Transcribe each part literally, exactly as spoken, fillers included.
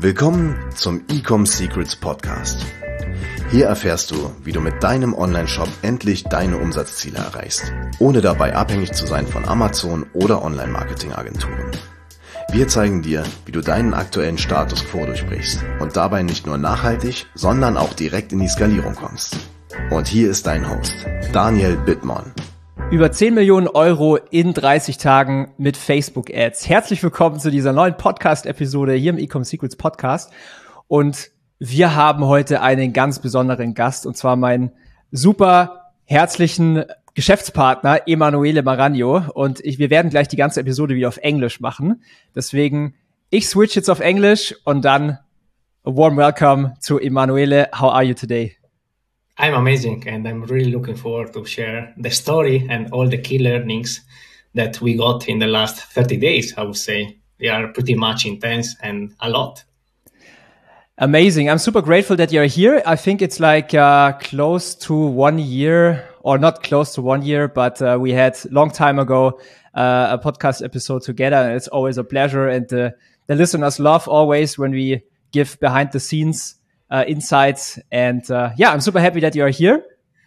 Willkommen zum E-Com Secrets Podcast. Hier erfährst du, wie du mit deinem Online-Shop endlich deine Umsatzziele erreichst, ohne dabei abhängig zu sein von Amazon oder Online-Marketing-Agenturen. Wir zeigen dir, wie du deinen aktuellen Status quo durchbrichst und dabei nicht nur nachhaltig, sondern auch direkt in die Skalierung kommst. Und hier ist dein Host, Daniel Bittmann. Über zehn Millionen Euro in dreißig Tagen mit Facebook-Ads. Herzlich willkommen zu dieser neuen Podcast-Episode hier im E-Com Secrets Podcast. Und wir haben heute einen ganz besonderen Gast, und zwar meinen super herzlichen Geschäftspartner Emanuele Maragno. Und ich, wir werden gleich die ganze Episode wieder auf Englisch machen. Deswegen, ich switch jetzt auf Englisch und dann a warm welcome to Emanuele. How are you today? I'm amazing, and I'm really looking forward to share the story and all the key learnings that we got in the last thirty days, I would say. They are pretty much intense and a lot. Amazing. I'm super grateful that you're here. I think it's like uh, close to one year, or not close to one year, but uh, we had long time ago uh, a podcast episode together, and it's always a pleasure. And uh, the listeners love always when we give behind the scenes Uh, insights. And uh, yeah, I'm super happy that you're here.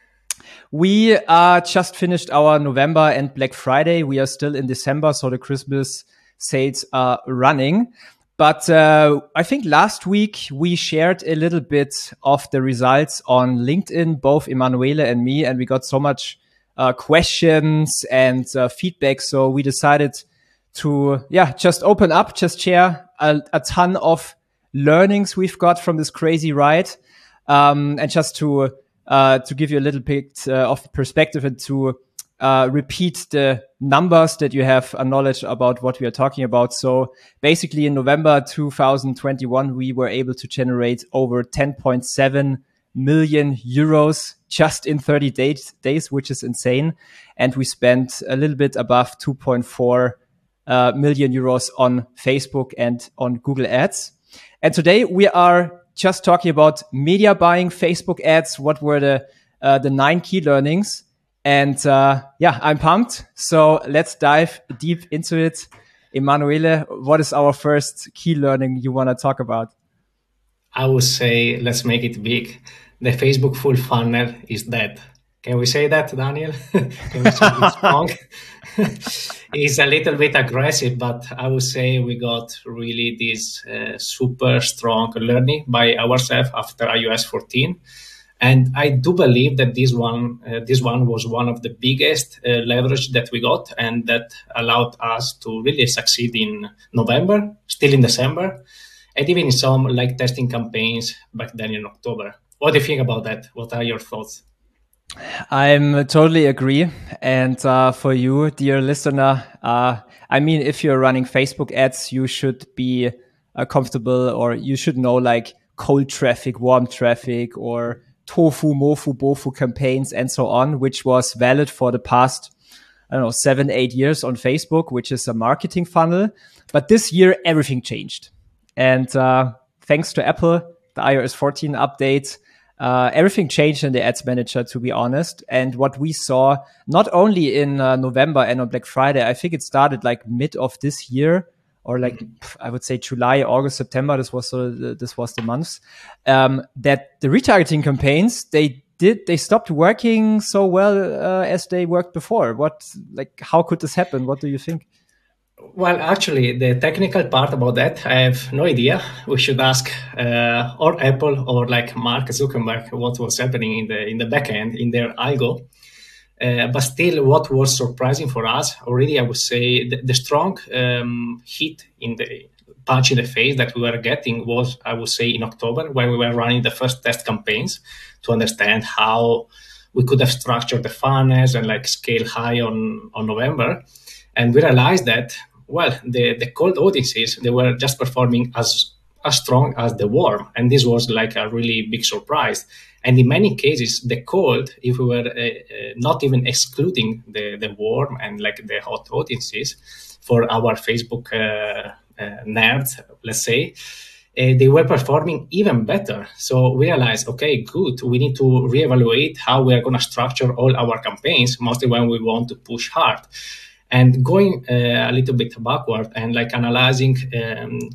We uh, just finished our November and Black Friday. We are still in December, so the Christmas sales are running. But uh, I think last week we shared a little bit of the results on LinkedIn, both Emanuele and me, and we got so much uh, questions and uh, feedback. So we decided to, yeah, just open up, just share a, a ton of learnings we've got from this crazy ride, um, and just to uh, to give you a little bit uh, of perspective and to uh, repeat the numbers that you have a knowledge about what we are talking about. So basically, in November two thousand twenty-one, we were able to generate over ten point seven million euros just in thirty days, days, which is insane. And we spent a little bit above two point four uh, million euros on Facebook and on Google Ads. And today we are just talking about media buying, Facebook ads. What were the uh, the nine key learnings? And uh, yeah, I'm pumped. So let's dive deep into it. Emanuele, what is our first key learning you want to talk about? I would say let's make it big. The Facebook full funnel is dead. Can we say that, Daniel? Can we say it's wrong? It's a little bit aggressive, but I would say we got really this uh, super strong learning by ourselves after i O S fourteen. And I do believe that this one, uh, this one was one of the biggest uh, leverage that we got, and that allowed us to really succeed in November, still in December, and even in some like testing campaigns back then in October. What do you think about that? What are your thoughts? I'm totally agree. And uh, for you, dear listener, uh, I mean, if you're running Facebook ads, you should be uh, comfortable, or you should know like cold traffic, warm traffic, or tofu, mofu, bofu campaigns, and so on, which was valid for the past, I don't know, seven, eight years on Facebook, which is a marketing funnel. But this year, everything changed. And uh, thanks to Apple, the i O S fourteen update, Uh, everything changed in the ads manager, to be honest. And what we saw, not only in uh, November and on Black Friday, I think it started like mid of this year, or like, I would say July, August, September. This was sort of the, this was the months, um, that the retargeting campaigns, they did, they stopped working so well uh, as they worked before. What, like, how could this happen? What do you think? Well, actually, the technical part about that, I have no idea. We should ask uh, or Apple or like Mark Zuckerberg what was happening in the in the back end in their algo. Uh, but still, what was surprising for us already, I would say, the, the strong um, hit in the punch in the face that we were getting was, I would say, in October when we were running the first test campaigns to understand how we could have structured the funnels and like scale high on on November. And we realized that, well, the, the cold audiences, they were just performing as as strong as the warm. And this was like a really big surprise. And in many cases, the cold, if we were uh, uh, not even excluding the, the warm and like the hot audiences for our Facebook uh, uh, nerds, let's say, uh, they were performing even better. So we realized, okay, good. We need to reevaluate how we are going to structure all our campaigns, mostly when we want to push hard. And going uh, a little bit backward and like analyzing um,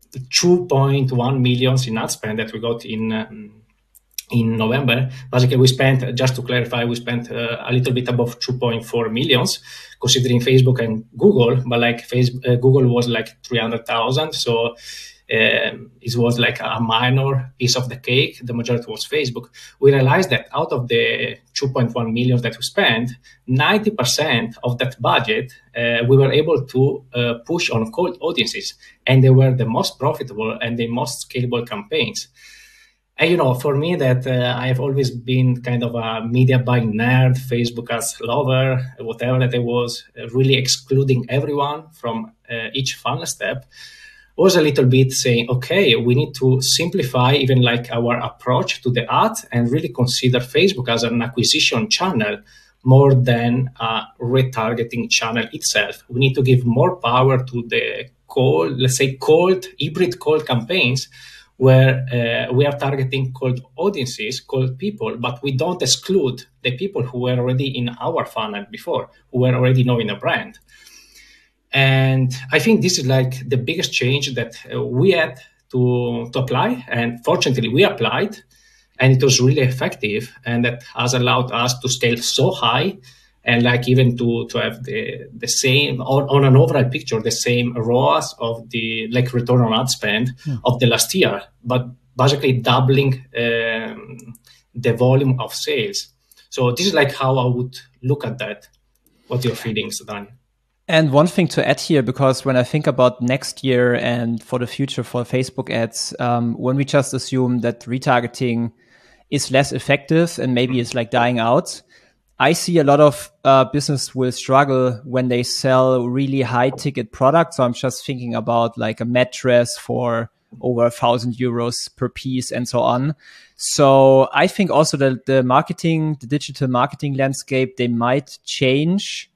two point one millions in ad spend that we got in um, in November. Basically, we spent, just to clarify, we spent uh, a little bit above two point four millions, considering Facebook and Google, but like Facebook, uh, Google was like three hundred thousand. So um, it was like a minor piece of the cake. The majority was Facebook. We realized that out of the two point one million that we spent, ninety percent of that budget, uh, we were able to uh, push on cold audiences. And they were the most profitable and the most scalable campaigns. And, you know, for me, that uh, I have always been kind of a media buying nerd, Facebook as lover, whatever that I was, uh, really excluding everyone from uh, each funnel step, was a little bit saying, okay, we need to simplify even like our approach to the ad and really consider Facebook as an acquisition channel more than a retargeting channel itself. We need to give more power to the cold, let's say cold, hybrid cold campaigns, where uh, we are targeting cold audiences, cold people, but we don't exclude the people who were already in our funnel before, who were already knowing the brand. And I think this is like the biggest change that uh, we had to, to apply. And fortunately, we applied, and it was really effective. And that has allowed us to scale so high, and like even to, to have the, the same, on, on an overall picture, the same R O A S of the like return on ad spend yeah. of the last year, but basically doubling um, the volume of sales. So this is like how I would look at that. What are your feelings, Daniel? And one thing to add here, because when I think about next year and for the future for Facebook ads, um, when we just assume that retargeting is less effective and maybe it's like dying out, I see a lot of uh, business will struggle when they sell really high ticket products. So I'm just thinking about like a mattress for over a thousand euros per piece and so on. So I think also that the marketing, the digital marketing landscape, they might change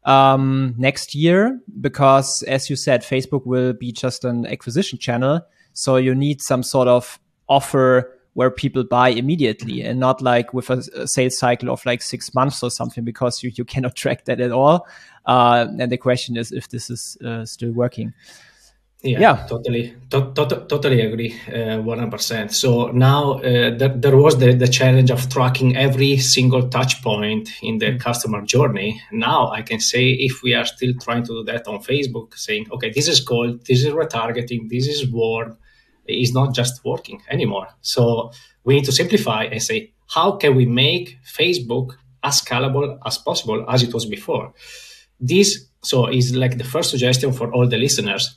um, next year because, as you said, Facebook will be just an acquisition channel. So you need some sort of offer where people buy immediately and not like with a, a sales cycle of like six months or something, because you, you cannot track that at all. Uh, and the question is if this is uh, still working. Yeah, yeah. totally, to- to- totally agree, uh, one hundred percent. So now uh, th- there was the, the challenge of tracking every single touch point in the mm-hmm. customer journey. Now I can say if we are still trying to do that on Facebook, saying, okay, this is cold, this is retargeting, this is warm, is not just working anymore. So we need to simplify and say, how can we make Facebook as scalable as possible as it was before? This so is like the first suggestion for all the listeners.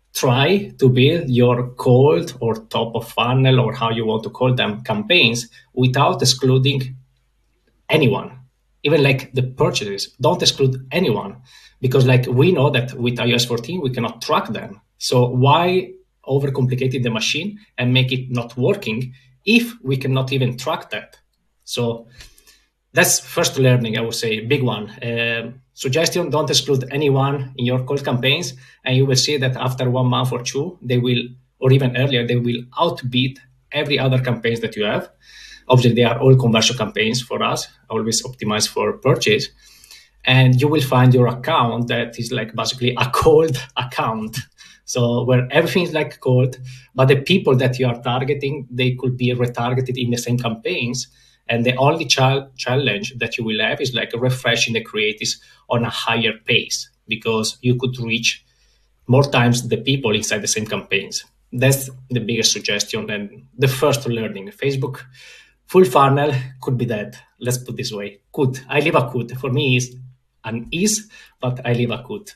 Try to build your cold or top of funnel, or how you want to call them, campaigns without excluding anyone, even like the purchases. Don't exclude anyone, because like we know that with i O S fourteen, we cannot track them. So why overcomplicate the machine and make it not working if we cannot even track that? So that's first learning, I would say, big one. Uh, suggestion, don't exclude anyone in your cold campaigns, and you will see that after one month or two, they will, or even earlier, they will outbid every other campaigns that you have. Obviously, they are all conversion campaigns for us, always optimized for purchase. And you will find your account that is like basically a cold account. So where everything is like cold, but the people that you are targeting, they could be retargeted in the same campaigns. And the only ch- challenge that you will have is like refreshing the creatives on a higher pace, because you could reach more times the people inside the same campaigns. That's the biggest suggestion and the first learning. Facebook full funnel could be that. Let's put it this way. Could. I leave a could. For me, is an is, but I leave a could.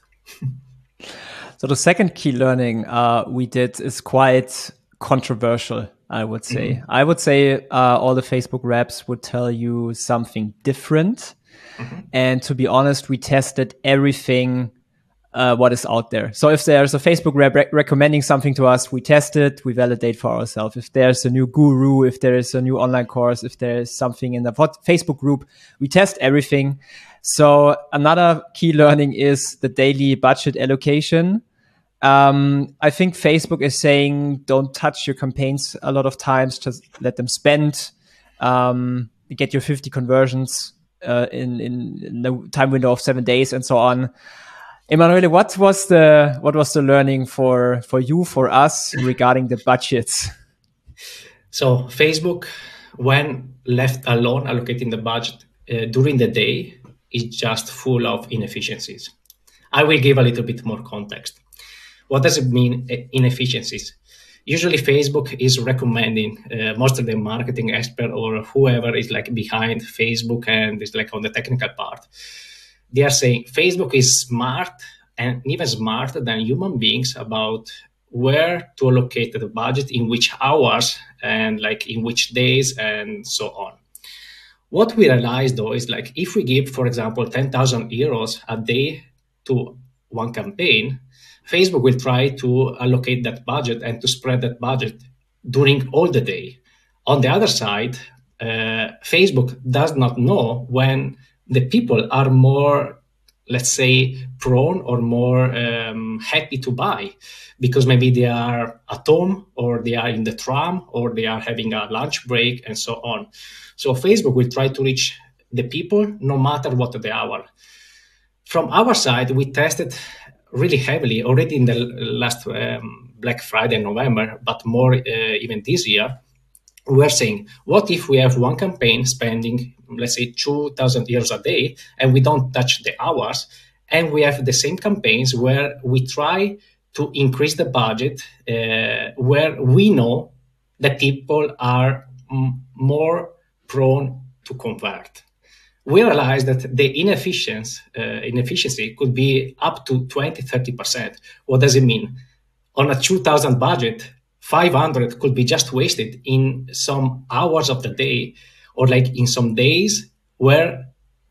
So the second key learning uh, we did is quite controversial, I would say. Mm-hmm. I would say uh, all the Facebook reps would tell you something different. Mm-hmm. And to be honest, we tested everything uh, what is out there. So if there's a Facebook rep re- recommending something to us, we test it, we validate for ourselves. If there's a new guru, if there is a new online course, if there is something in the Facebook group, we test everything. So another key learning is the daily budget allocation. Um, I think Facebook is saying don't touch your campaigns a lot of times, just let them spend, um, get your fifty conversions uh, in, in, in the time window of seven days and so on. Emanuele, what was the what was the learning for for you, for us, regarding the budgets? So Facebook, when left alone allocating the budget uh, during the day, is just full of inefficiencies. I will give a little bit more context. What does it mean, uh, inefficiencies? Usually Facebook is recommending, uh, most of the marketing expert or whoever is like behind Facebook and is like on the technical part, they are saying Facebook is smart and even smarter than human beings about where to allocate the budget, in which hours and like in which days and so on. What we realized though is like if we give, for example, ten thousand euros a day to one campaign, Facebook will try to allocate that budget and to spread that budget during all the day. On the other side, uh, Facebook does not know when the people are more, let's say, prone or more um, happy to buy, because maybe they are at home or they are in the tram or they are having a lunch break and so on. So Facebook will try to reach the people no matter what the hour. From our side, we tested really heavily already in the last um, Black Friday in November, but more uh, even this year. We are saying, what if we have one campaign spending, let's say, two thousand euros a day, and we don't touch the hours, and we have the same campaigns where we try to increase the budget, uh, where we know that people are m- more prone to convert. We realized that the inefficiency, uh, inefficiency could be up to twenty, thirty percent. What does it mean? On a two thousand budget, five hundred could be just wasted in some hours of the day, or like in some days where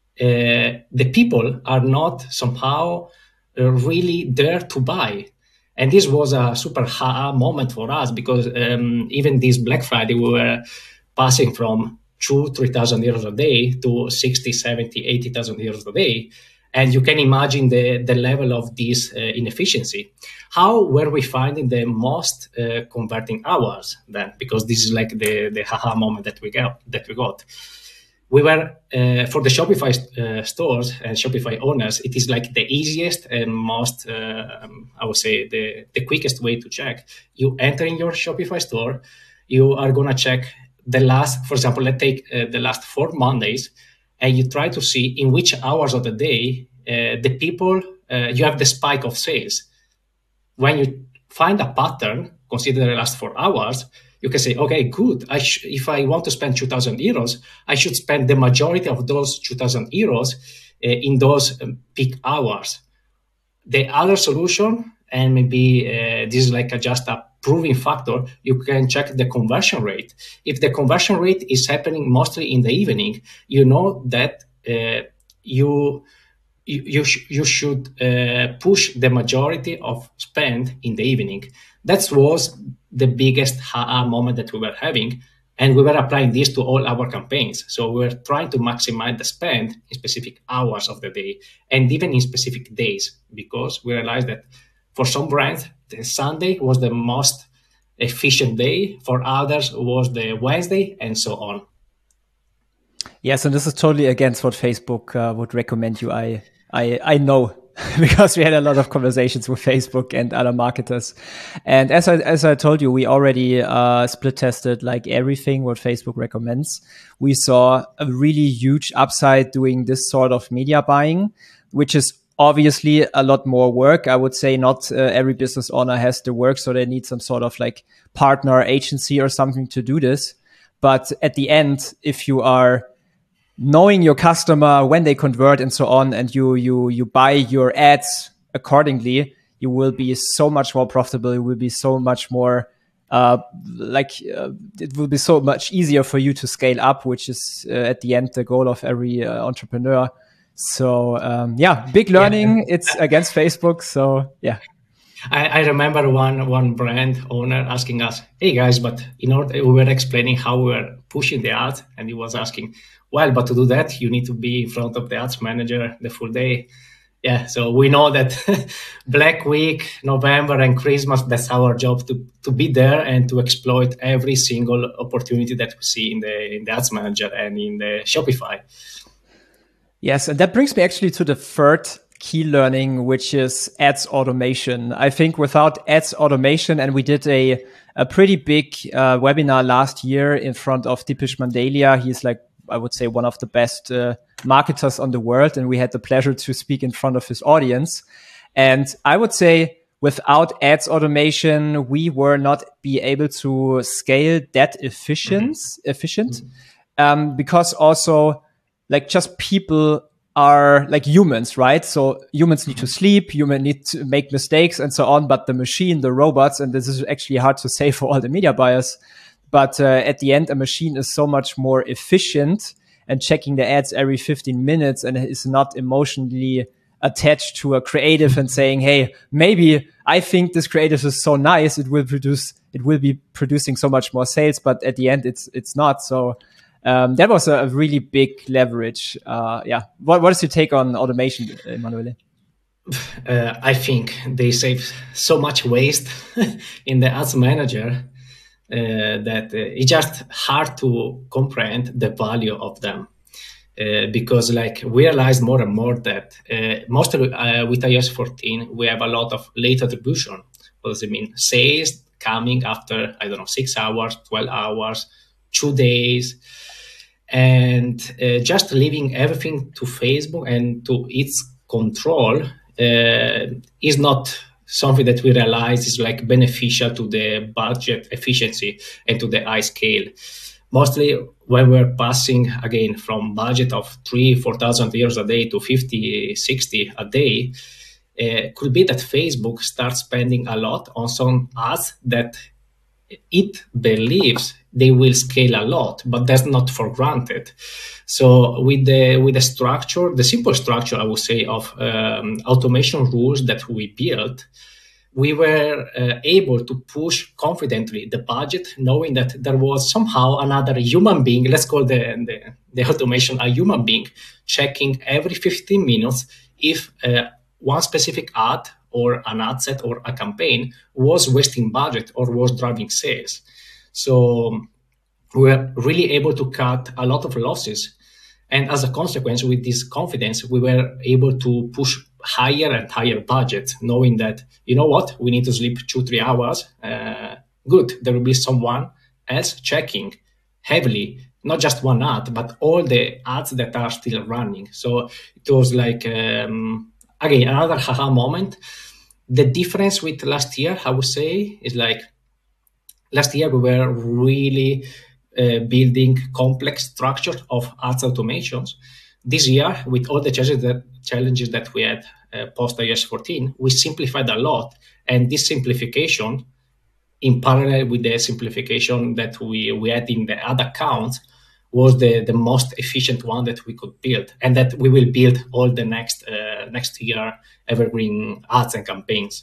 uh, the people are not somehow uh, really there to buy. And this was a super ha moment for us, because um, even this Black Friday, we were passing from two, three thousand euros a day to sixty, seventy, eighty thousand euros a day. And you can imagine the, the level of this uh, inefficiency. How were we finding the most uh, converting hours then? Because this is like the, the haha moment that we got. That we got. We were, uh, for the Shopify uh, stores and Shopify owners, it is like the easiest and most, uh, um, I would say, the, the quickest way to check. You enter in your Shopify store, you are going to check the last, for example, let's take uh, the last four Mondays, and you try to see in which hours of the day uh, the people, uh, you have the spike of sales. When you find a pattern, consider the last four hours, you can say, okay, good. I sh- if I want to spend two thousand euros, I should spend the majority of those two thousand euros uh, in those um, peak hours. The other solution, and maybe uh, this is like a, just a proving factor, you can check the conversion rate. If the conversion rate is happening mostly in the evening, you know that uh, you you you, sh- you should uh, push the majority of spend in the evening. That was the biggest ha-ha moment that we were having, and we were applying this to all our campaigns. So we were trying to maximize the spend in specific hours of the day and even in specific days, because we realized that for some brands, the Sunday was the most efficient day. For others, was the Wednesday, and so on. Yes, and this is totally against what Facebook uh, would recommend you. I, I, I know because we had a lot of conversations with Facebook and other marketers. And as I as I told you, we already uh, split tested like everything what Facebook recommends. We saw a really huge upside doing this sort of media buying, which is obviously a lot more work. I would say not uh, every business owner has the work, so they need some sort of like partner agency or something to do this. But at the end, if you are knowing your customer, when they convert and so on, and you you you buy your ads accordingly, you will be so much more profitable. You will be so much more uh, like uh, it will be so much easier for you to scale up, which is uh, at the end the goal of every uh, entrepreneur. So um, yeah, big learning. Yeah. It's against Facebook. So yeah. I, I remember one one brand owner asking us, "Hey guys, but in order we were explaining how we were pushing the ads, and he was asking, well, but to do that you need to be in front of the ads manager the full day." Yeah, so we know that Black Week, November, and Christmas, that's our job to to be there and to exploit every single opportunity that we see in the in the ads manager and in the Shopify. Yes, and that brings me actually to the third key learning, which is ads automation. I think without ads automation, and we did a, a pretty big uh, webinar last year in front of Dipesh Mandalia. He's like, I would say, one of the best uh, marketers on the world. And we had the pleasure to speak in front of his audience. And I would say without ads automation, we were not be able to scale that efficient, mm-hmm. efficient, mm-hmm. Um, because also like just people are like humans, right? So humans need to sleep, humans need to make mistakes and so on, but the machine, the robots, and this is actually hard to say for all the media buyers, but uh, at the end, a machine is so much more efficient and checking the ads every fifteen minutes and is not emotionally attached to a creative and saying, hey, maybe I think this creative is so nice, it will produce, it will be producing so much more sales, but at the end, it's it's not. So um, that was a, a really big leverage. Uh, yeah. What, what is your take on automation, Emanuele? Uh, I think they save so much waste in the ads manager uh, that uh, it's just hard to comprehend the value of them. Uh, because like we realized more and more that uh, mostly uh, with i O S fourteen, we have a lot of late attribution. What does it mean? Sales coming after, I don't know, six hours, twelve hours, two days. And uh, just leaving everything to Facebook and to its control uh, is not something that we realize is like beneficial to the budget efficiency and to the high scale. Mostly when we're passing again from budget of three, four thousand euros a day to fifty, sixty a day, uh, could be that Facebook starts spending a lot on some ads that it believes they will scale a lot, but that's not for granted. So with the with the structure, the simple structure, I would say, of um, automation rules that we built, we were uh, able to push confidently the budget, knowing that there was somehow another human being, let's call the, the, the automation a human being, checking every fifteen minutes if uh, one specific ad or an ad set or a campaign was wasting budget or was driving sales. So we were really able to cut a lot of losses. And as a consequence, with this confidence, we were able to push higher and higher budgets, knowing that, you know what, we need to sleep two, three hours. Uh, good, there will be someone else checking heavily, not just one ad, but all the ads that are still running. So it was like, um, again, another haha moment. The difference with last year, I would say, is like last year we were really uh, building complex structure of ads automations. This year, with all the challenges that, challenges that we had uh, post i O S fourteen, we simplified a lot. And this simplification, in parallel with the simplification that we, we had in the ad accounts, was the, the most efficient one that we could build, and that we will build all the next uh, next year evergreen ads and campaigns.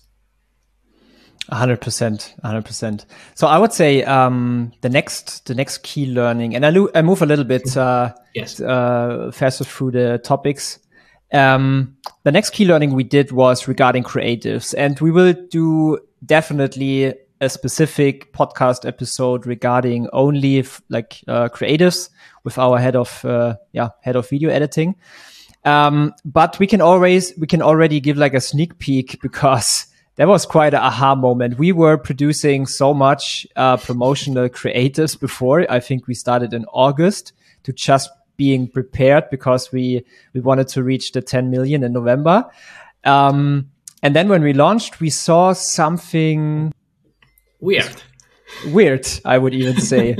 A hundred percent, a hundred percent. So I would say um, the next the next key learning, and I, lo- I move a little bit uh, yes. uh, faster through the topics. Um, the next key learning we did was regarding creatives, and we will do definitely a specific podcast episode regarding only f- like uh, creatives with our head of uh, yeah head of video editing. Um, but we can always we can already give like a sneak peek, because that was quite an aha moment. We were producing so much uh, promotional creatives before. I think we started in August to just being prepared, because we we wanted to reach the ten million in November. Um, and then when we launched, we saw something weird. Weird, I would even say.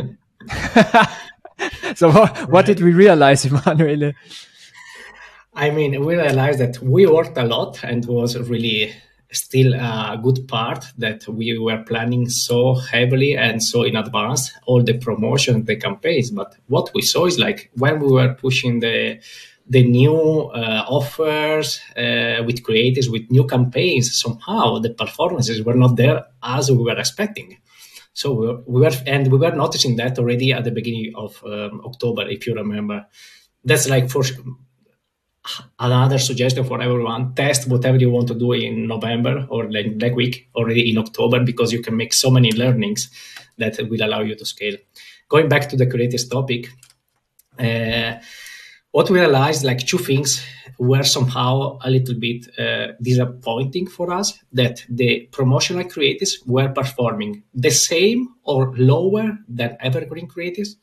So what, right. what did we realize, Emanuele? I mean, we realized that we worked a lot, and was really still a good part that we were planning so heavily and so in advance, all the promotion, the campaigns. But what we saw is like when we were pushing the the new uh, offers uh, with creators, with new campaigns, somehow the performances were not there as we were expecting. So we were, we were and we were noticing that already at the beginning of um, October, if you remember. That's like for another suggestion for everyone: test whatever you want to do in November or like Black Week already in October, because you can make so many learnings that will allow you to scale. Going back to the creators topic, uh, what we realized, like two things were somehow a little bit uh, disappointing for us, that the promotional creatives were performing the same or lower than evergreen creatives.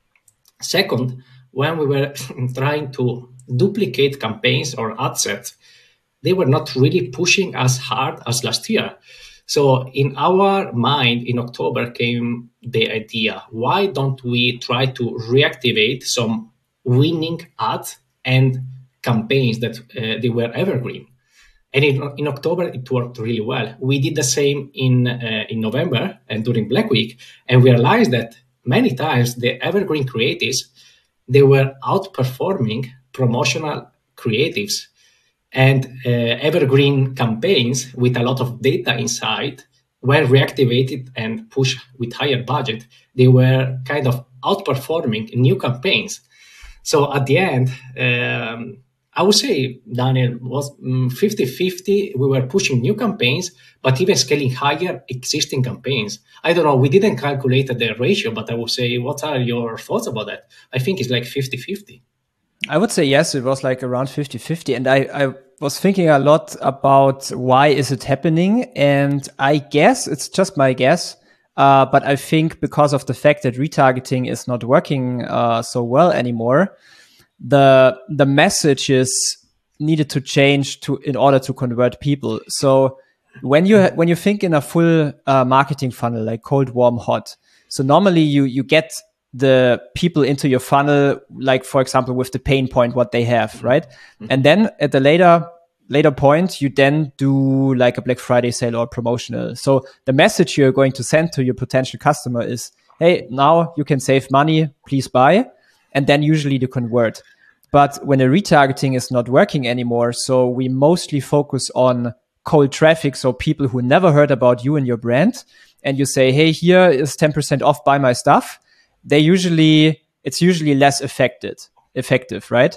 Second, when we were trying to duplicate campaigns or ad sets, they were not really pushing as hard as last year. So in our mind, in October came the idea, why don't we try to reactivate some winning ads and campaigns that uh, they were evergreen? And in, in October, it worked really well. We did the same in uh, in November and during Black Week, and we realized that many times the evergreen creatives, they were outperforming promotional creatives. And uh, evergreen campaigns with a lot of data inside, when reactivated and pushed with higher budget, they were kind of outperforming new campaigns. So at the end, um, I would say, Daniel, was fifty-fifty. We were pushing new campaigns, but even scaling higher existing campaigns. I don't know, we didn't calculate the ratio, but I would say, what are your thoughts about that? I think it's like fifty-fifty. I would say yes, it was like around fifty-fifty. And I, I was thinking a lot about why is it happening. And I guess, it's just my guess, uh, but I think because of the fact that retargeting is not working uh, so well anymore, the the messages needed to change to in order to convert people. So when you when you think in a full uh, marketing funnel, like cold, warm, hot, so normally you you get the people into your funnel, like, for example, with the pain point, what they have, right? Mm-hmm. And then at the later, later point, you then do like a Black Friday sale or promotional. So the message you're going to send to your potential customer is, hey, now you can save money, please buy. And then usually to convert. But when a retargeting is not working anymore, so we mostly focus on cold traffic. So people who never heard about you and your brand, and you say, hey, here is ten percent off, buy my stuff. They usually, it's usually less effective, effective, right?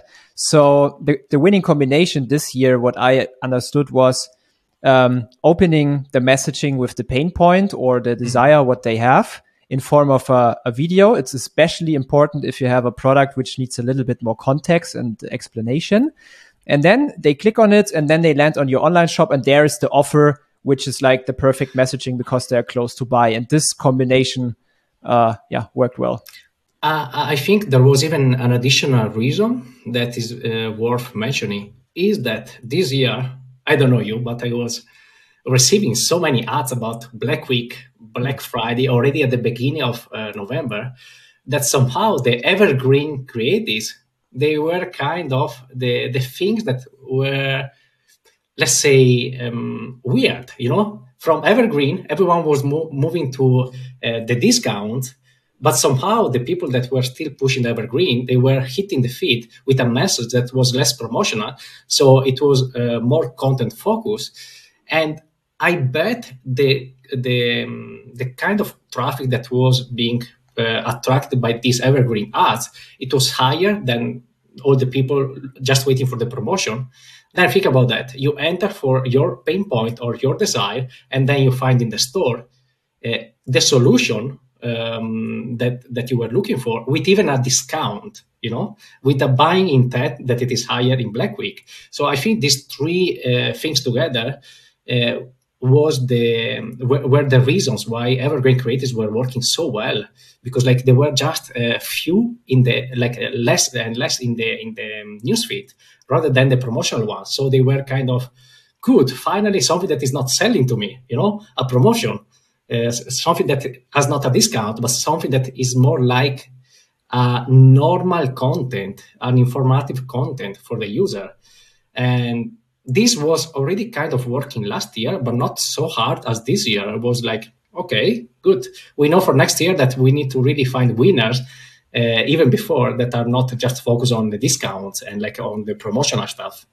So the, the winning combination this year, what I understood was um, opening the messaging with the pain point or the desire, what they have in form of a, a video. It's especially important if you have a product which needs a little bit more context and explanation. And then they click on it and then they land on your online shop and there is the offer, which is like the perfect messaging because they're close to buy. And this combination Uh, yeah, worked well. Uh, I think there was even an additional reason that is uh, worth mentioning, is that this year, I don't know you, but I was receiving so many ads about Black Week, Black Friday, already at the beginning of uh, November, that somehow the evergreen creatives, they were kind of the, the things that were, let's say, um, weird, you know? From evergreen, everyone was mo- moving to uh, the discount, but somehow the people that were still pushing evergreen, they were hitting the feed with a message that was less promotional. So it was uh, more content focused. And I bet the the um, the kind of traffic that was being uh, attracted by these evergreen ads, it was higher than all the people just waiting for the promotion. Then think about that. You enter for your pain point or your desire, and then you find in the store uh, the solution um, that, that you were looking for with even a discount, you know, with a buying intent that it is higher in Black Week. So I think these three uh, things together uh, was the were, were the reasons why evergreen creatives were working so well, because like there were just a few in the like less and less in the in the newsfeed rather than the promotional ones. So they were kind of good. Finally, something that is not selling to me, you know, a promotion, uh, something that has not a discount, but something that is more like a normal content, an informative content for the user. And this was already kind of working last year, but not so hard as this year. It was like, okay, good. We know for next year that we need to really find winners, uh, even before, that are not just focused on the discounts and like on the promotional stuff.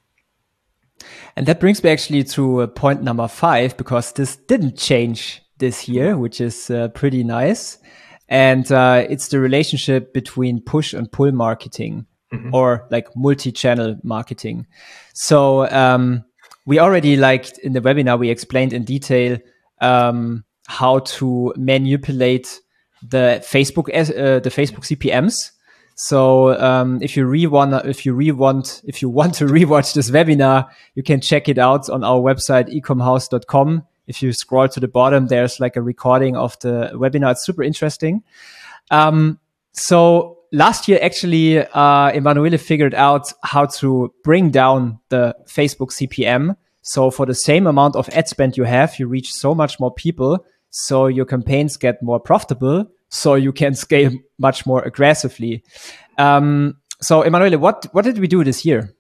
And that brings me actually to uh, point number five, because this didn't change this year, which is uh, pretty nice. And uh, it's the relationship between push and pull marketing. Mm-hmm. Or like multi-channel marketing. So um, we already, like in the webinar, we explained in detail um, how to manipulate the Facebook uh, the Facebook C P Ms. So um, if you re want, if you re want, if you want to rewatch this webinar, you can check it out on our website ecomhouse dot com. If you scroll to the bottom, there's like a recording of the webinar. It's super interesting. Um, so last year, actually, uh, Emanuele figured out how to bring down the Facebook C P M. So for the same amount of ad spend you have, you reach so much more people. So your campaigns get more profitable. So you can scale much more aggressively. Um, so Emanuele, what, what did we do this year?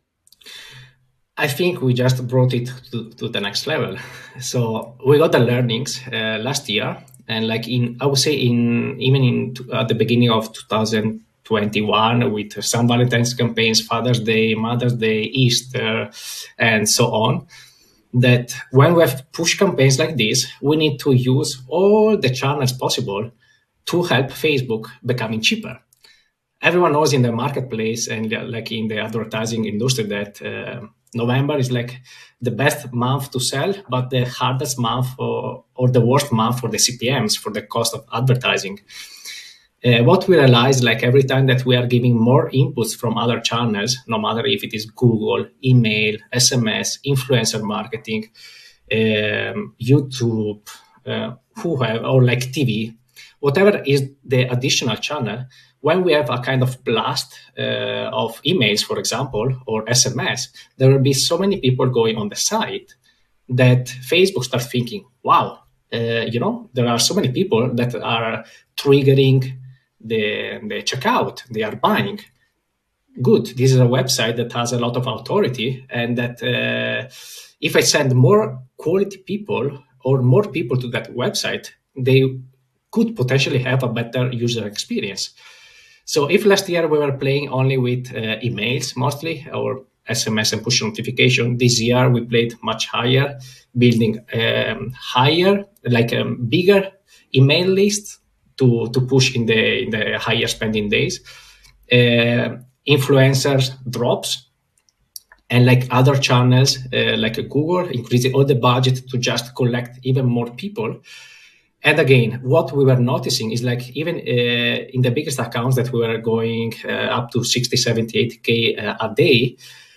I think we just brought it to, to the next level. So we got the learnings uh, last year. And like in, I would say in, even in at the beginning of two thousand twenty-one with some Valentine's campaigns, Father's Day, Mother's Day, Easter, and so on, that when we have push campaigns like this, we need to use all the channels possible to help Facebook becoming cheaper. Everyone knows in the marketplace and uh, like in the advertising industry that uh, November is like the best month to sell, but the hardest month for, or the worst month for the C P Ms, for the cost of advertising. Uh, what we realize, like every time that we are giving more inputs from other channels, no matter if it is Google, email, S M S, influencer marketing, um, YouTube, uh, who have, or like T V, whatever is the additional channel, when we have a kind of blast uh, of emails, for example, or S M S, there will be so many people going on the site that Facebook starts thinking, wow, uh, you know, there are so many people that are triggering the, the checkout, they are buying. Good, this is a website that has a lot of authority, and that uh, if I send more quality people or more people to that website, they could potentially have a better user experience. So if last year we were playing only with uh, emails mostly, or S M S and push notification, this year we played much higher, building um, higher, like a bigger email list to, to push in the, in the higher spending days. Uh, influencers drops, and like other channels uh, like Google increasing all the budget to just collect even more people. And again, what we were noticing is like even uh, in the biggest accounts that we were going uh, up to sixty, seventy, eighty K uh, a day,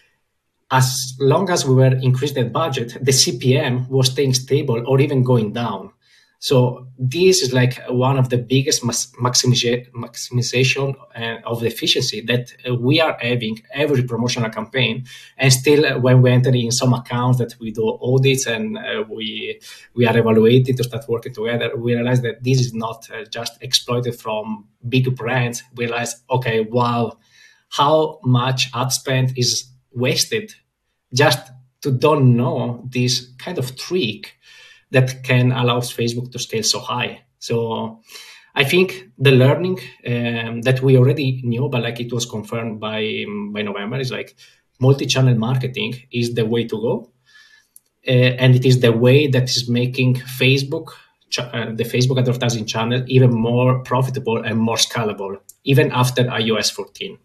as long as we were increasing that budget, the C P M was staying stable or even going down. So this is like one of the biggest maximiza- maximization uh, of the efficiency that uh, we are having every promotional campaign. And still, uh, when we enter in some accounts that we do audits and uh, we we are evaluating to start working together, we realize that this is not uh, just exploited from big brands. We realize, okay, wow, how much ad spend is wasted just to don't know this kind of trick that can allow Facebook to scale so high. So I think the learning um, that we already knew, but like it was confirmed by, um, by November, is like multi-channel marketing is the way to go. Uh, and it is the way that is making Facebook, ch- uh, the Facebook advertising channel, even more profitable and more scalable, even after i O S fourteen.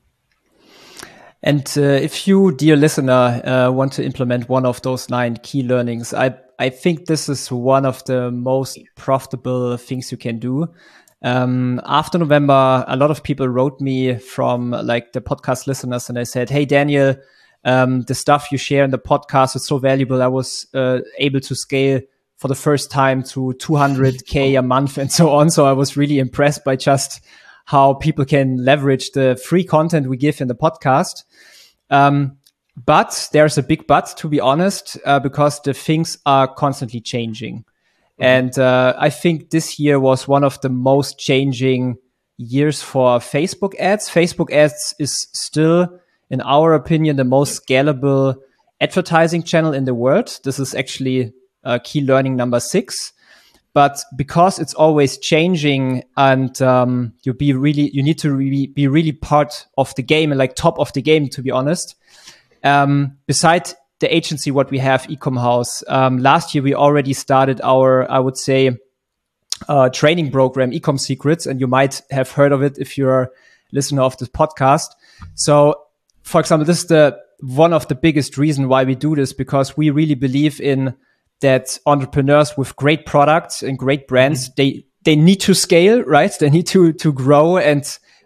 And uh, if you, dear listener, uh, want to implement one of those nine key learnings, I I think this is one of the most profitable things you can do. Um, after November, a lot of people wrote me from like the podcast listeners, and they said, "Hey Daniel, um, the stuff you share in the podcast is so valuable. I was uh, able to scale for the first time to two hundred K a month and so on. So I was really impressed by just how people can leverage the free content we give in the podcast." Um, but there's a big but, to be honest, uh, because the things are constantly changing. Mm-hmm. And uh, I think this year was one of the most changing years for Facebook ads. Facebook ads is still, in our opinion, the most scalable advertising channel in the world. This is actually uh, key learning number six. But because it's always changing, and um, you be really, you need to re- be really part of the game and like top of the game, to be honest. Um, beside the agency, what we have, Ecomhouse, um, last year we already started our, I would say, uh, training program, Ecom Secrets, and you might have heard of it if you're a listener of this podcast. So, for example, this is the one of the biggest reasons why we do this, because we really believe in that entrepreneurs with great products and great brands, mm-hmm. they they need to scale, right? They need to to grow and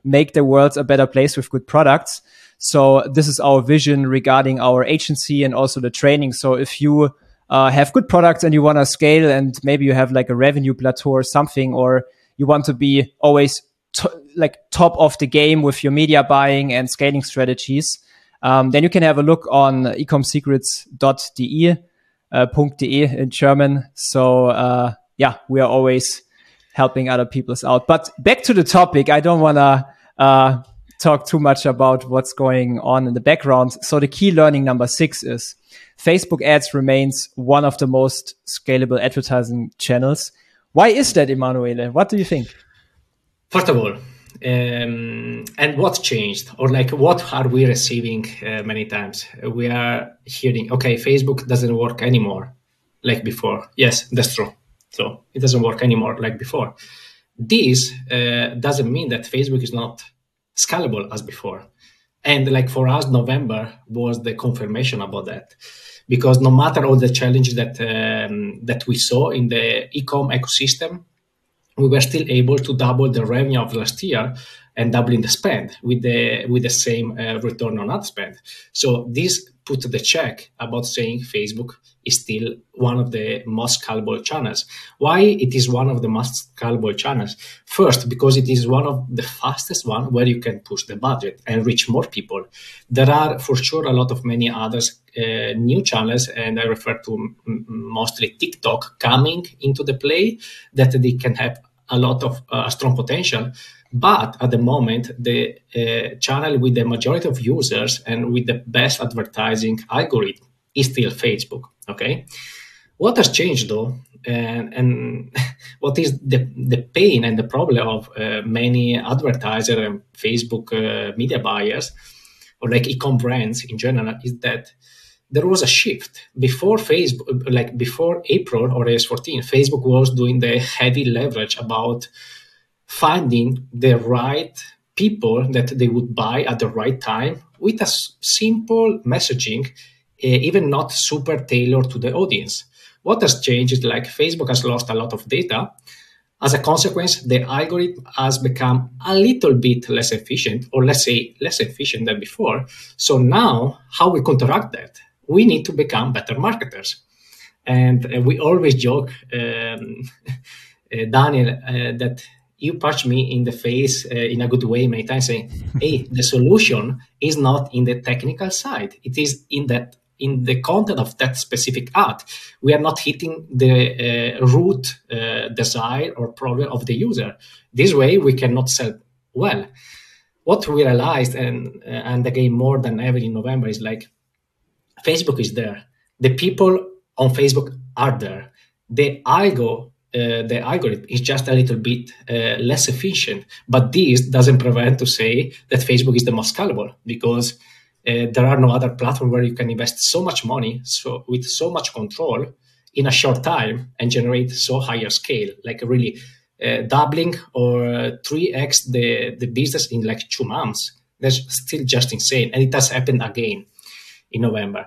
make the world a better place with good products. So this is our vision regarding our agency and also the training. So if you uh, have good products and you want to scale, and maybe you have like a revenue plateau or something, or you want to be always to, like top of the game with your media buying and scaling strategies, um, then you can have a look on ecomsecrets dot de, uh, .de in German. So uh, yeah, we are always helping other people out. But back to the topic, I don't want to uh, talk too much about what's going on in the background. So the key learning number six is Facebook ads remains one of the most scalable advertising channels. Why is that, Emanuele? What do you think? First of all, um, and what's changed, or like what are we receiving uh, many times? We are hearing, okay, Facebook doesn't work anymore like before. Yes, that's true. So it doesn't work anymore like before. This uh, doesn't mean that Facebook is not scalable as before. And like for us, November was the confirmation about that. Because no matter all the challenges that um, that we saw in the e-com ecosystem, we were still able to double the revenue of last year and doubling the spend with the with the same uh, return on ad spend. So this put the check about saying Facebook is still one of the most scalable channels. Why it is one of the most scalable channels? First, because it is one of the fastest one where you can push the budget and reach more people. There are for sure a lot of many others uh, new channels, and I refer to m- mostly TikTok coming into the play, that they can have a lot of uh, strong potential. But at the moment, the uh, channel with the majority of users and with the best advertising algorithm is still Facebook. Okay, what has changed though, and, and what is the the pain and the problem of uh, many advertisers and Facebook uh, media buyers, or like e-com brands in general, is that there was a shift before Facebook, like before April or iOS fourteen. Facebook was doing the heavy leverage about finding the right people that they would buy at the right time with a s- simple messaging, uh, even not super tailored to the audience. What has changed is like Facebook has lost a lot of data. As a consequence, the algorithm has become a little bit less efficient, or let's say less efficient than before. So now, how we counteract that? We need to become better marketers. And uh, we always joke, um, uh, Daniel, uh, that you punch me in the face uh, in a good way many times, saying, hey, the solution is not in the technical side. It is in that in the content of that specific ad. We are not hitting the uh, root uh, desire or problem of the user. This way, we cannot sell well. What we realized, and, uh, and again, more than ever in November, is like, Facebook is there. The people on Facebook are there. The algo, uh, the algorithm is just a little bit uh, less efficient. But this doesn't prevent to say that Facebook is the most scalable, because uh, there are no other platform where you can invest so much money, so with so much control in a short time and generate so higher scale, like really uh, doubling or three x the, the business in like two months. That's still just insane. And it has happened again in November.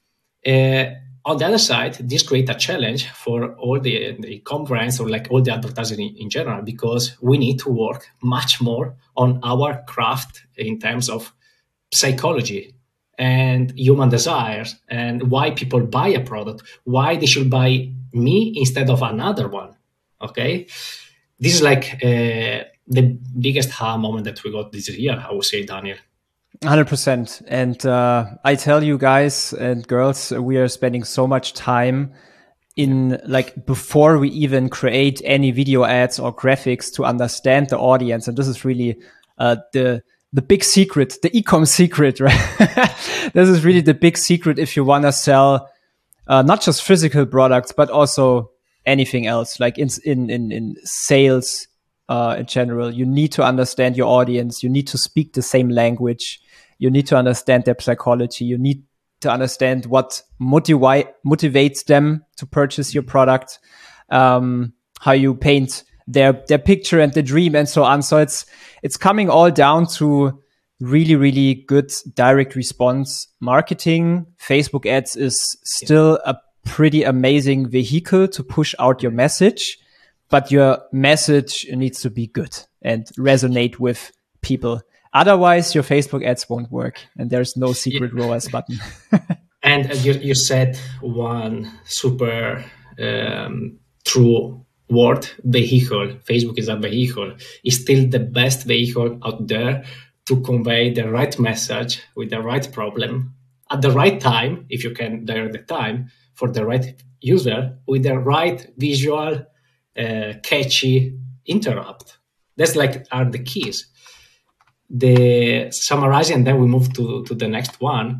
Uh, on the other side, this creates a challenge for all the, the e-com brands, or like all the advertising in, in general, because we need to work much more on our craft in terms of psychology and human desires, and why people buy a product, why they should buy me instead of another one. Okay, this is like uh, the biggest aha moment that we got this year, I would say, Daniel. one hundred percent. And uh, I tell you guys and girls, we are spending so much time in like before we even create any video ads or graphics to understand the audience. And this is really uh, the the big secret, the e-com secret, right? This is really the big secret if you want to sell uh, not just physical products, but also anything else, like in in in, in sales uh, in general. You need to understand your audience. You need to speak the same language. You need to understand their psychology. You need to understand what motivi- motivates them to purchase your product, um, how you paint their their picture and the dream, and so on. So it's it's coming all down to really, really good direct response marketing. Facebook ads is still a pretty amazing vehicle to push out your message, but your message needs to be good and resonate with people. Otherwise, your Facebook ads won't work, and there's no secret yeah. R O A S button. And uh, you, you said one super um, true word, vehicle. Facebook is a vehicle. It's still the best vehicle out there to convey the right message with the right problem at the right time, if you can direct the time, for the right user with the right visual, uh, catchy interrupt. That's like are the keys. The summarizing, and then we move to, to the next one.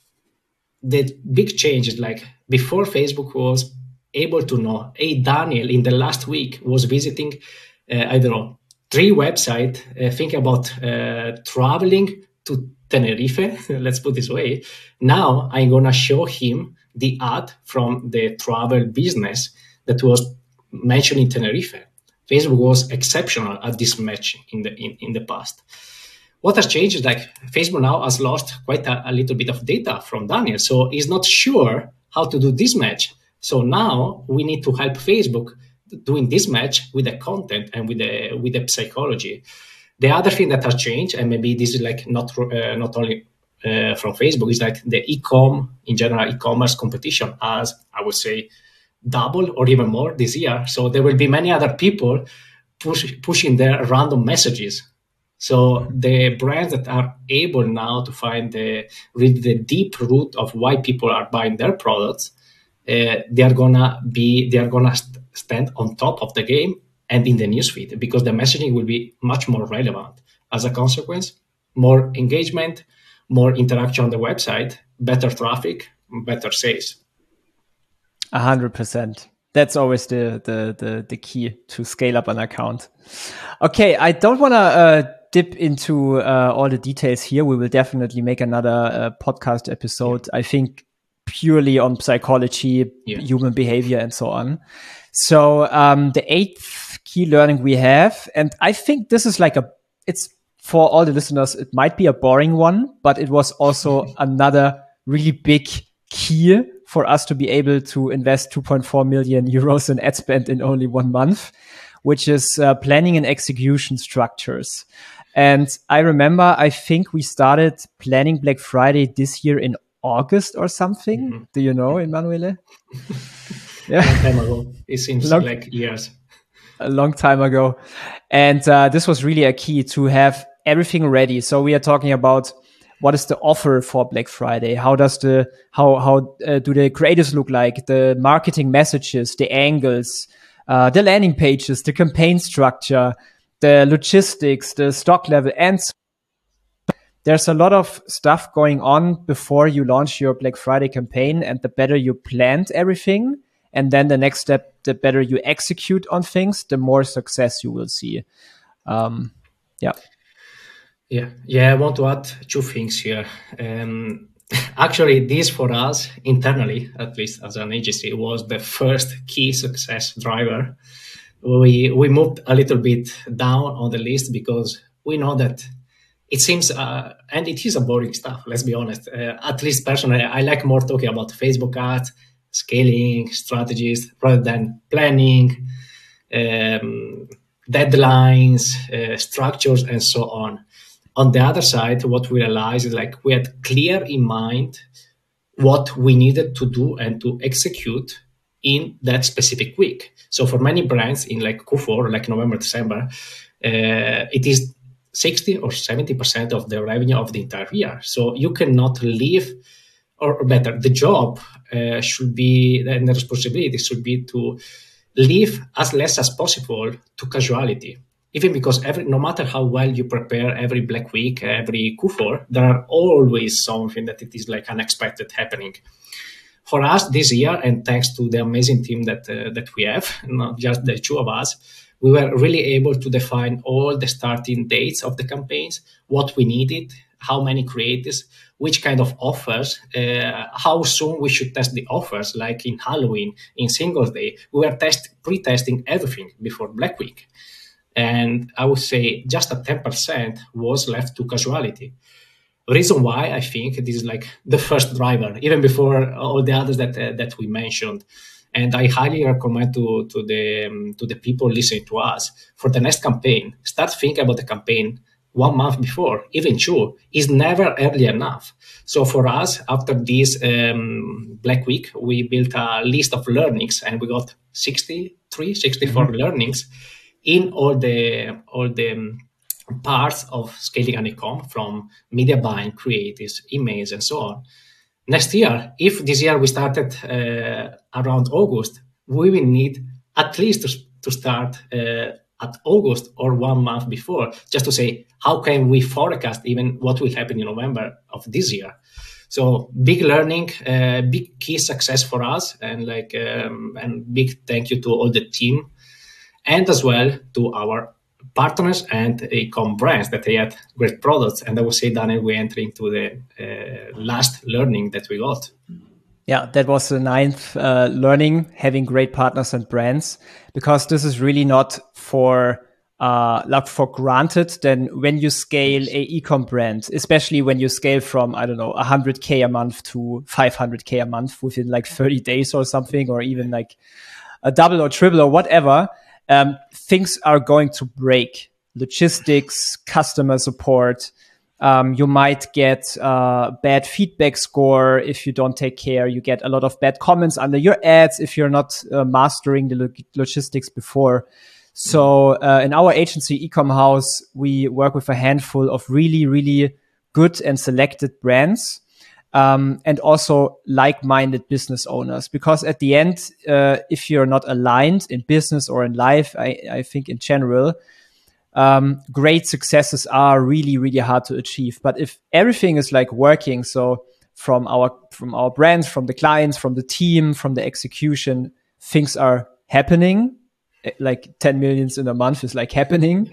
The big change is like before Facebook was able to know, hey, Daniel in the last week was visiting, uh, I don't know, three websites, uh, think about uh, traveling to Tenerife, let's put it this way. Now I'm going to show him the ad from the travel business that was mentioned in Tenerife. Facebook was exceptional at this match in the in, in the past. What has changed is like Facebook now has lost quite a, a little bit of data from Daniel. So he's not sure how to do this match. So now we need to help Facebook doing this match with the content and with the with the psychology. The other thing that has changed, and maybe this is like not uh, not only uh, from Facebook, is like the e-com in general, e-commerce competition has, I would say, double or even more this year. So there will be many other people push, pushing their random messages. So the brands that are able now to find the really the deep root of why people are buying their products, uh, they are gonna be they are gonna st- stand on top of the game and in the newsfeed because the messaging will be much more relevant. As a consequence, more engagement, more interaction on the website, better traffic, better sales. A hundred percent. That's always the, the the the key to scale up an account. Okay, I don't want to uh, dip into uh, all the details here. We will definitely make another uh, podcast episode. Yeah. I think purely on psychology, yeah. human behavior, and so on. So um, the eighth key learning we have, and I think this is like a, it's for all the listeners, it might be a boring one, but it was also another really big key for us to be able to invest two point four million euros in ad spend in only one month, which is uh, planning and execution structures. And I remember, I think we started planning Black Friday this year in August or something. Mm-hmm. Do you know, Emanuele? Yeah. A long time ago. It seems long, like years. A long time ago. And uh, this was really a key to have everything ready. So we are talking about what is the offer for Black Friday? How does the how how uh, do the creatives look like? The marketing messages, the angles, uh, the landing pages, the campaign structure, the logistics, the stock level, and so there's a lot of stuff going on before you launch your Black Friday campaign. And the better you planned everything, and then the next step, the better you execute on things, the more success you will see. Um, yeah. Yeah, yeah. I want to add two things here. Um, actually, this for us internally, at least as an agency, was the first key success driver. We we moved a little bit down on the list because we know that it seems, uh, and it is a boring stuff. Let's be honest. Uh, at least personally, I like more talking about Facebook ads, scaling strategies rather than planning, um, deadlines, uh, structures, and so on. On the other side, what we realized is like we had clear in mind what we needed to do and to execute in that specific week. So for many brands in like Q four, like November, December, uh, it is sixty or seventy percent of the revenue of the entire year. So you cannot leave, or better, the job uh, should be, and the responsibility should be to leave as less as possible to casualty. Even because every, no matter how well you prepare every Black Week, every Q four, there are always something that it is like unexpected happening. For us this year, and thanks to the amazing team that uh, that we have, not just the two of us, we were really able to define all the starting dates of the campaigns, what we needed, how many creatives, which kind of offers, uh, how soon we should test the offers, like in Halloween, in Singles Day. We were test pre-testing everything before Black Week. And I would say just a ten percent was left to casualty. The reason why I think this is like the first driver, even before all the others that uh, that we mentioned. And I highly recommend to to the um, to the people listening to us for the next campaign, start thinking about the campaign one month before, even two, is never early enough. So for us, after this um, Black Week, we built a list of learnings, and we got sixty-three, sixty-four mm-hmm. learnings in all the all the um, parts of scaling an e-com, from media buying, creatives, emails, and so on. Next year, if this year we started uh, around August, we will need at least to, to start uh, at August or one month before, just to say, how can we forecast even what will happen in November of this year? So big learning, uh, big key success for us, and like um, and big thank you to all the team, and as well to our partners and e-com brands that they had great products. And I would say, Daniel, we enter into the uh, last learning that we got. Yeah, that was the ninth uh, learning, having great partners and brands, because this is really not for uh, not for granted. Then when you scale a e-com brand, especially when you scale from, I don't know, one hundred K a month to five hundred K a month within like thirty days or something, or even like a double or triple or whatever, um, things are going to break. Logistics, customer support. Um, you might get uh, bad feedback score if you don't take care. You get a lot of bad comments under your ads if you're not uh, mastering the log- logistics before. So uh, in our agency, Ecom House, we work with a handful of really, really good and selected brands, um, and also like-minded business owners. Because at the end, uh, if you're not aligned in business or in life, I, I think in general, Um, great successes are really, really hard to achieve. But if everything is like working, so from our from our brands, from the clients, from the team, from the execution, things are happening. Like ten millions in a month is like happening.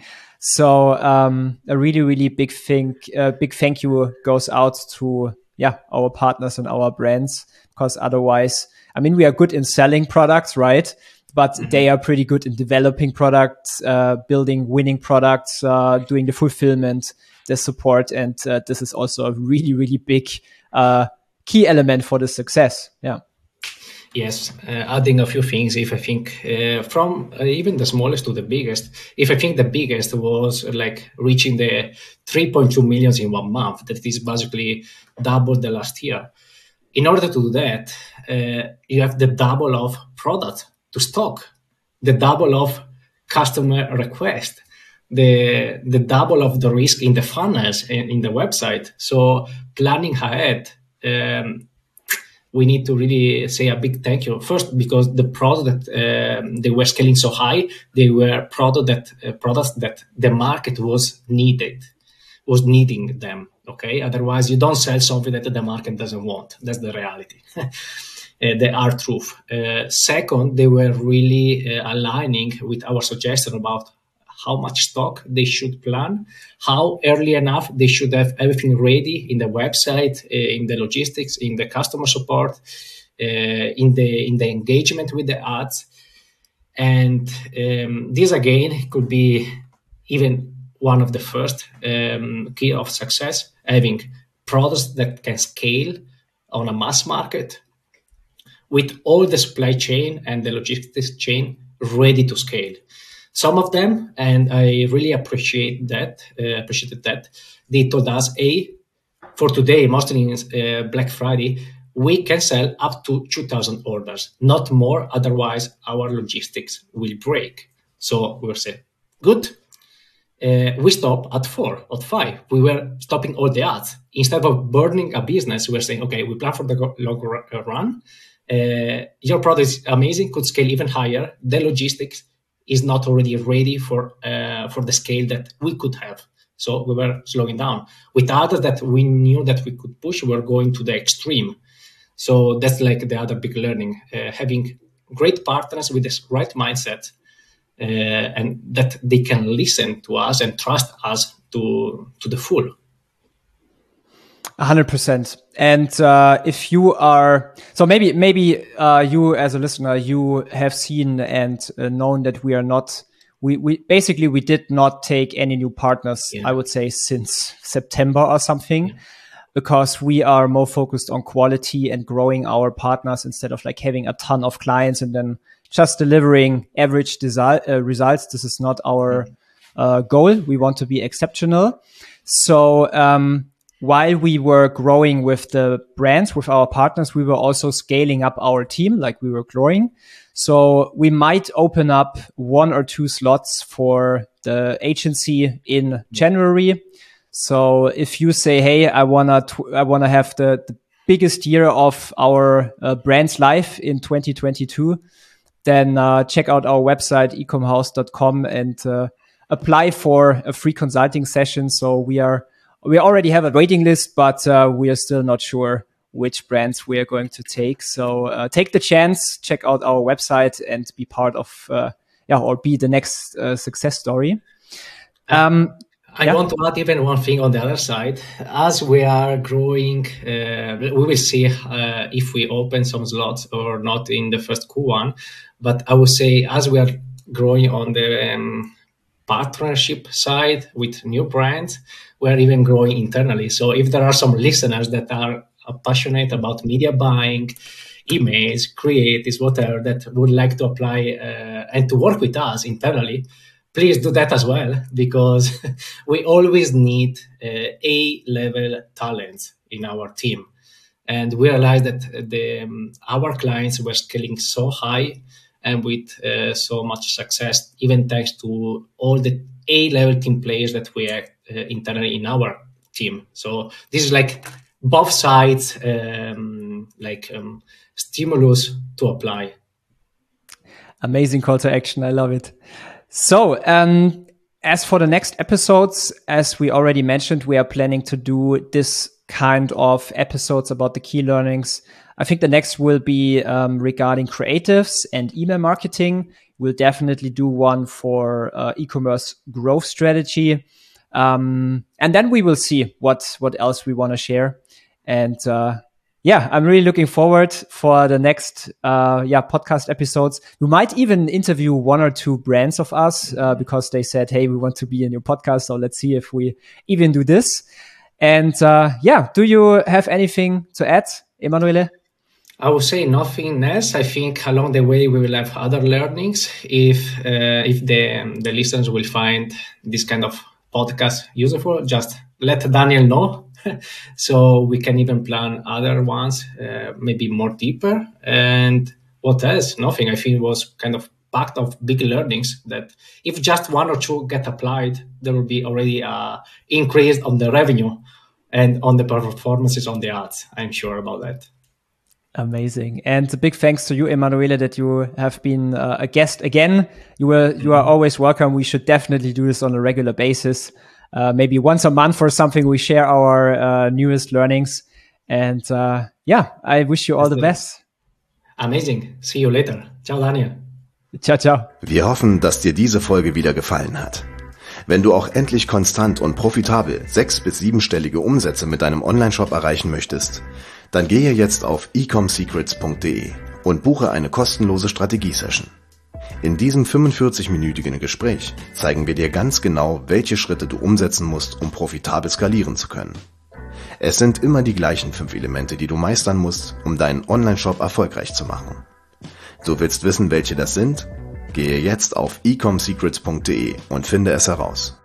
So um, a really, really big thing, uh, big thank you goes out to yeah our partners and our brands, because otherwise, I mean, we are good in selling products, right? But mm-hmm. they are pretty good in developing products, uh, building winning products, uh, doing the fulfillment, the support. And uh, this is also a really, really big uh, key element for the success. Yeah. Yes, uh, adding a few things, if I think uh, from uh, even the smallest to the biggest, if I think the biggest was like reaching the three point two millions in one month, that is basically double the last year. In order to do that, uh, you have the double of product to stock, the double of customer request, the the double of the risk in the funnels and in the website. So planning ahead, um, we need to really say a big thank you. First, because the product that um, they were scaling so high, they were product that uh, products that the market was needed, was needing them. Okay, otherwise you don't sell something that the market doesn't want. That's the reality. Uh, the hard truth. Uh, second, they were really uh, aligning with our suggestion about how much stock they should plan, how early enough they should have everything ready in the website, uh, in the logistics, in the customer support, uh, in the in the engagement with the ads. And um, this again could be even one of the first um, key of success, having products that can scale on a mass market, with all the supply chain and the logistics chain ready to scale. Some of them, and I really appreciate that, uh, appreciated that, they told us, A, for today, mostly in uh, Black Friday, we can sell up to two thousand orders, not more, otherwise our logistics will break. So we were saying, good. Uh, we stop at four, at five. We were stopping all the ads. Instead of burning a business, we were saying, okay, we plan for the long run. Uh, your product is amazing, could scale even higher. The logistics is not already ready for uh, for the scale that we could have. So we were slowing down. With others that we knew that we could push, we were going to the extreme. So that's like the other big learning, uh, having great partners with this right mindset, uh, and that they can listen to us and trust us to to the full. A hundred percent. And uh, if you are, so maybe maybe uh, you as a listener, you have seen and uh, known that we are not, we we basically we did not take any new partners. Yeah. I would say since September or something, yeah. Because we are more focused on quality and growing our partners instead of like having a ton of clients and then just delivering average desi- uh, results. This is not our. Mm-hmm. uh, goal. We want to be exceptional. So um, while we were growing with the brands, with our partners, we were also scaling up our team, like we were growing. So we might open up one or two slots for the agency in January. So if you say, hey, I wanna, tw- I wanna have the, the biggest year of our uh, brand's life in twenty twenty-two, then uh, check out our website, ecomhouse dot com, and uh, apply for a free consulting session. So we are, we already have a waiting list, but uh, we are still not sure which brands we are going to take. So uh, take the chance, check out our website, and be part of, uh, yeah, or be the next uh, success story. Um, I yeah. want to add even one thing on the other side. As we are growing, uh, we will see uh, if we open some slots or not in the first Q one. But I would say as we are growing on the um, partnership side with new brands, we are even growing internally. So if there are some listeners that are passionate about media buying, emails, creatives, whatever, that would like to apply uh, and to work with us internally, please do that as well, because we always need uh, A-level talent in our team. And we realized that the, um, our clients were scaling so high and with uh, so much success, even thanks to all the A-level team players that we have uh, internally in our team. So this is like both sides, um, like um, stimulus to apply. Amazing call to action. I love it. So, um, as for the next episodes, as we already mentioned, we are planning to do this kind of episodes about the key learnings. I think the next will be um, regarding creatives and email marketing. We'll definitely do one for uh, e-commerce growth strategy. Um, and then we will see what, what else we want to share. And uh, yeah, I'm really looking forward for the next uh, yeah podcast episodes. We might even interview one or two brands of us uh, because they said, hey, we want to be in your podcast. So let's see if we even do this. And uh, yeah, do you have anything to add, Emanuele? I would say nothing else. I think along the way we will have other learnings. If uh, if the the listeners will find this kind of podcast useful, just let Daniel know. So we can even plan other ones, uh, maybe more deeper. And what else? Nothing. I think it was kind of packed of big learnings that if just one or two get applied, there will be already a increase on the revenue and on the performances on the ads. I'm sure about that. Amazing. And a big thanks to you, Emanuele, that you have been uh, a guest again. You were, you are always welcome. We should definitely do this on a regular basis. Uh, maybe once a month or something, we share our uh, newest learnings. And uh, yeah, I wish you all the best. Amazing. See you later. Ciao, Daniel. Ciao, ciao. Wir hoffen, dass dir diese Folge wieder gefallen hat. Wenn du auch endlich konstant und profitabel sechs- bis siebenstellige Umsätze mit deinem Onlineshop erreichen möchtest, dann gehe jetzt auf ecomsecrets punkt de und buche eine kostenlose Strategie-Session. In diesem fünfundvierzig-minütigen Gespräch zeigen wir dir ganz genau, welche Schritte du umsetzen musst, um profitabel skalieren zu können. Es sind immer die gleichen fünf Elemente, die du meistern musst, um deinen Onlineshop erfolgreich zu machen. Du willst wissen, welche das sind? Gehe jetzt auf ecomsecrets punkt de und finde es heraus.